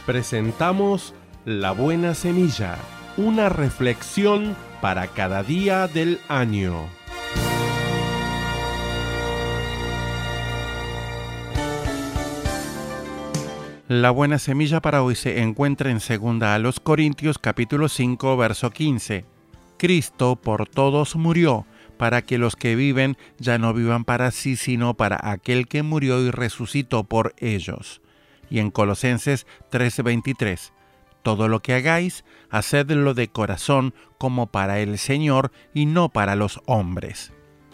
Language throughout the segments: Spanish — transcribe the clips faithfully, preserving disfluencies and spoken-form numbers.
Presentamos La Buena Semilla, una reflexión para cada día del año. La buena semilla para hoy se encuentra en segunda a los Corintios capítulo cinco, verso quince. Cristo por todos murió, para que los que viven ya no vivan para sí, sino para aquel que murió y resucitó por ellos. Y en Colosenses tres veintitrés. Todo lo que hagáis, hacedlo de corazón como para el Señor y no para los hombres.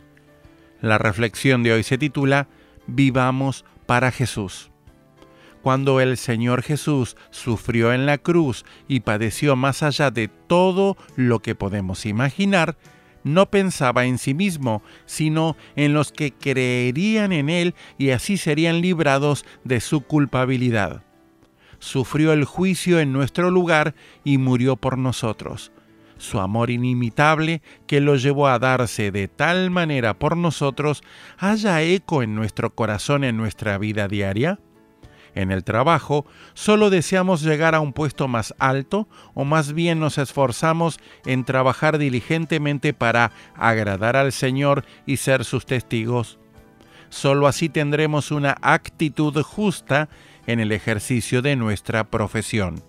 La reflexión de hoy se titula Vivamos para Jesús. Cuando el Señor Jesús sufrió en la cruz y padeció más allá de todo lo que podemos imaginar, no pensaba en sí mismo, sino en los que creerían en Él y así serían librados de su culpabilidad. Sufrió el juicio en nuestro lugar y murió por nosotros. Su amor inimitable, que lo llevó a darse de tal manera por nosotros, ¿haya eco en nuestro corazón en nuestra vida diaria? En el trabajo, ¿solo deseamos llegar a un puesto más alto o más bien nos esforzamos en trabajar diligentemente para agradar al Señor y ser sus testigos? Solo así tendremos una actitud justa en el ejercicio de nuestra profesión.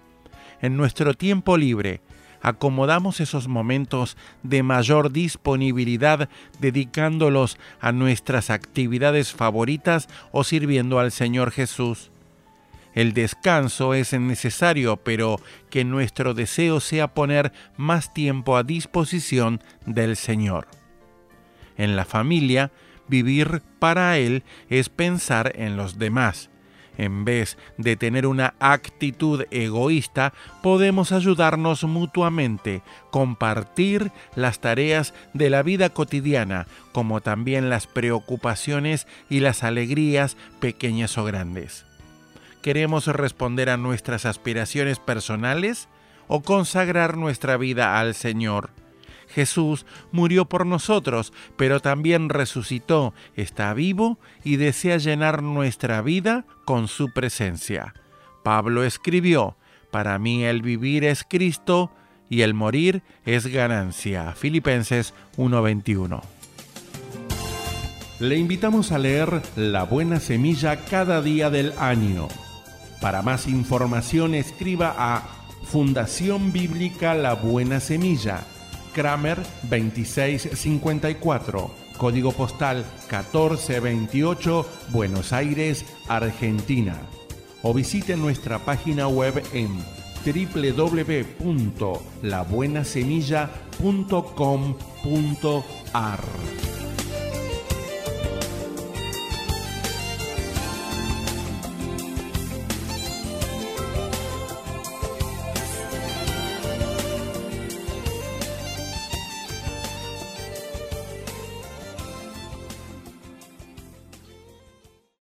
En nuestro tiempo libre, acomodamos esos momentos de mayor disponibilidad dedicándolos a nuestras actividades favoritas o sirviendo al Señor Jesús. El descanso es necesario, pero que nuestro deseo sea poner más tiempo a disposición del Señor. En la familia, vivir para Él es pensar en los demás. En vez de tener una actitud egoísta, podemos ayudarnos mutuamente, compartir las tareas de la vida cotidiana, como también las preocupaciones y las alegrías, pequeñas o grandes. ¿Queremos responder a nuestras aspiraciones personales o consagrar nuestra vida al Señor? Jesús murió por nosotros, pero también resucitó, está vivo y desea llenar nuestra vida con su presencia. Pablo escribió, «Para mí el vivir es Cristo y el morir es ganancia». Filipenses uno veintiuno. Le invitamos a leer La Buena Semilla cada día del año. Para más información escriba a Fundación Bíblica La Buena Semilla, Kramer veintiséis cincuenta y cuatro, código postal catorce veintiocho, Buenos Aires, Argentina. O visite nuestra página web en doble u doble u doble u punto la buena semilla punto com punto a r.